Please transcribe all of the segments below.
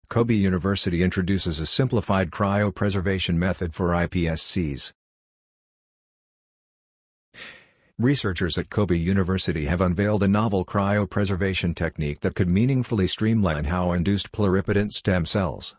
Kobe University introduces a simplified cryopreservation method for iPSCs. Researchers at Kobe University have unveiled a novel cryopreservation technique that could meaningfully streamline how induced pluripotent stem cells,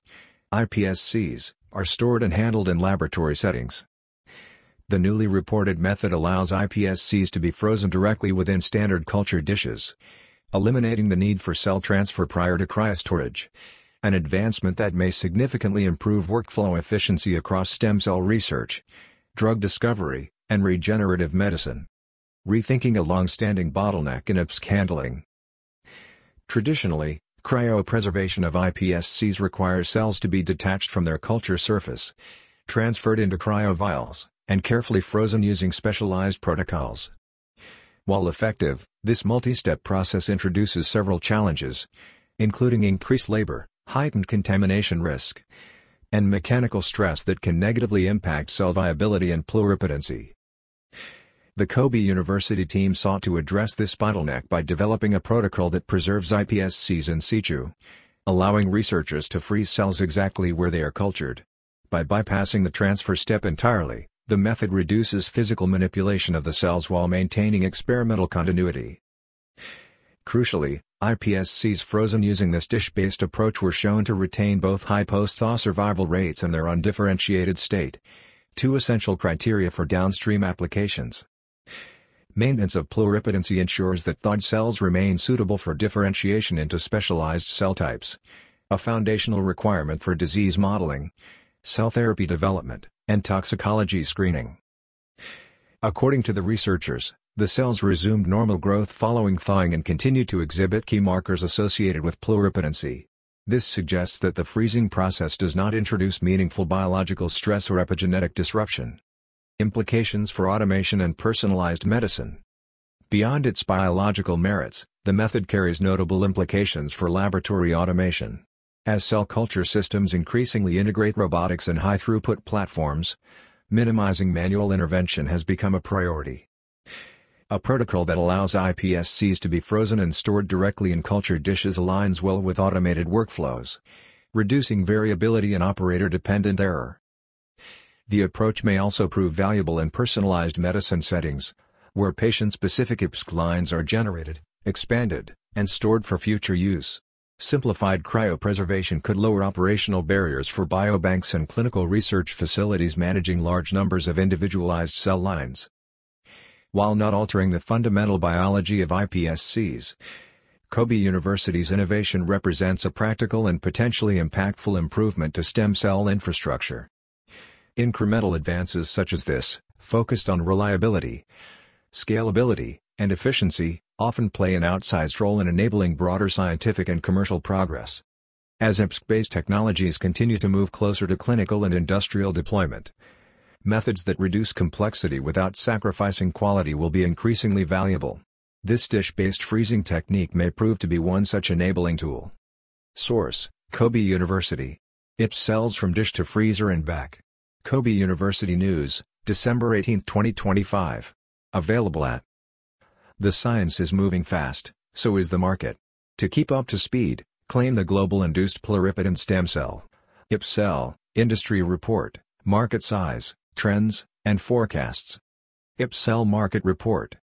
iPSCs, are stored and handled in laboratory settings. The newly reported method allows iPSCs to be frozen directly within standard culture dishes, eliminating the need for cell transfer prior to cryostorage, an advancement that may significantly improve workflow efficiency across stem cell research, drug discovery, and regenerative medicine, rethinking a long-standing bottleneck in IPSC handling. Traditionally, cryopreservation of iPSCs requires cells to be detached from their culture surface, transferred into cryovials, and carefully frozen using specialized protocols. While effective, this multi-step process introduces several challenges, including increased labor, heightened contamination risk, and mechanical stress that can negatively impact cell viability and pluripotency. The Kobe University team sought to address this bottleneck by developing a protocol that preserves iPSCs in situ, allowing researchers to freeze cells exactly where they are cultured. By bypassing the transfer step entirely, the method reduces physical manipulation of the cells while maintaining experimental continuity. Crucially, iPSCs frozen using this dish-based approach were shown to retain both high post-thaw survival rates and their undifferentiated state, two essential criteria for downstream applications. Maintenance of pluripotency ensures that thawed cells remain suitable for differentiation into specialized cell types, a foundational requirement for disease modeling, cell therapy development, and toxicology screening. According to the researchers, the cells resumed normal growth following thawing and continued to exhibit key markers associated with pluripotency. This suggests that the freezing process does not introduce meaningful biological stress or epigenetic disruption. Implications for automation and personalized medicine. Beyond its biological merits, the method carries notable implications for laboratory automation. As cell culture systems increasingly integrate robotics and high-throughput platforms, minimizing manual intervention has become a priority. A protocol that allows iPSCs to be frozen and stored directly in culture dishes aligns well with automated workflows, reducing variability and operator-dependent error. The approach may also prove valuable in personalized medicine settings, where patient-specific IPSC lines are generated, expanded, and stored for future use. Simplified cryopreservation could lower operational barriers for biobanks and clinical research facilities managing large numbers of individualized cell lines. While not altering the fundamental biology of iPSCs, Kobe University's innovation represents a practical and potentially impactful improvement to stem cell infrastructure. Incremental advances such as this, focused on reliability, scalability, and efficiency, often play an outsized role in enabling broader scientific and commercial progress. As IPSC-based technologies continue to move closer to clinical and industrial deployment, methods that reduce complexity without sacrificing quality will be increasingly valuable. This dish-based freezing technique may prove to be one such enabling tool. Source: Kobe University. IPSC cells from dish to freezer and back. Kobe University News, December 18, 2025. Available at. The science is moving fast, so is the market. To keep up to speed, claim the Global Induced Pluripotent Stem Cell (IPSC Cell) Industry Report, Market Size, Trends, and Forecasts. IPSC Cell Market Report.